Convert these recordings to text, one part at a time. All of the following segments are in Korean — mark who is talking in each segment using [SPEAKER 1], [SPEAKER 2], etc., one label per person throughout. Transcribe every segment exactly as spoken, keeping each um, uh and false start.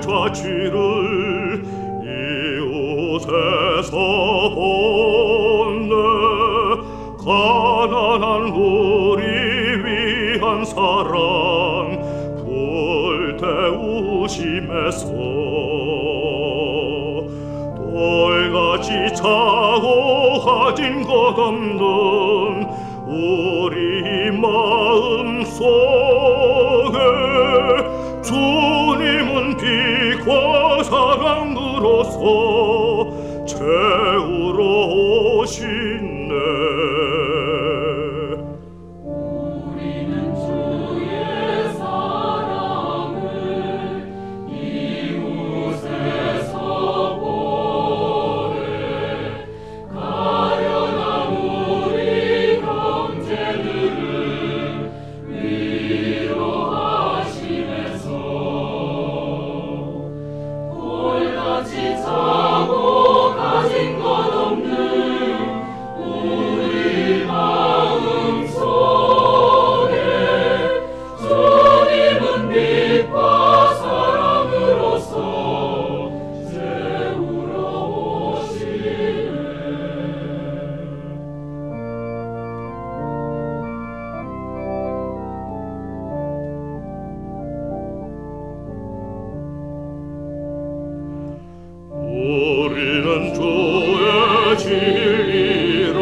[SPEAKER 1] 좌치를 이웃에서 본네. 가난한 우리 위한 사랑 불태우심에서 돌같이 차고 가진 것 없는 우리 마음 속에 주님은 빛과 사랑으로서 채우러 오시네.
[SPEAKER 2] 우리는 주의 사랑을 이웃에서 보내. 가련한 우리 형제들을 위로하시면서 돌같이 차고 가진 것 없는 우리 마음 속에 주님은 빛과 사랑으로서 채우러 오시네.
[SPEAKER 1] 우리는 주의 진리를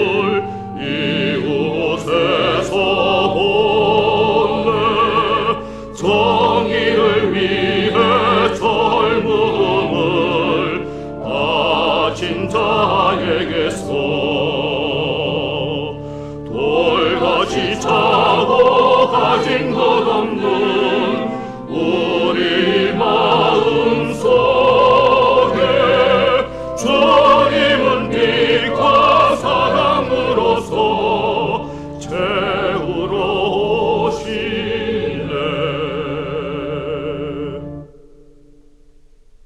[SPEAKER 1] 이웃에서 본네. 정의를 위해 젊음을 바친 자에게서 돌같이 차고 가진 것 없는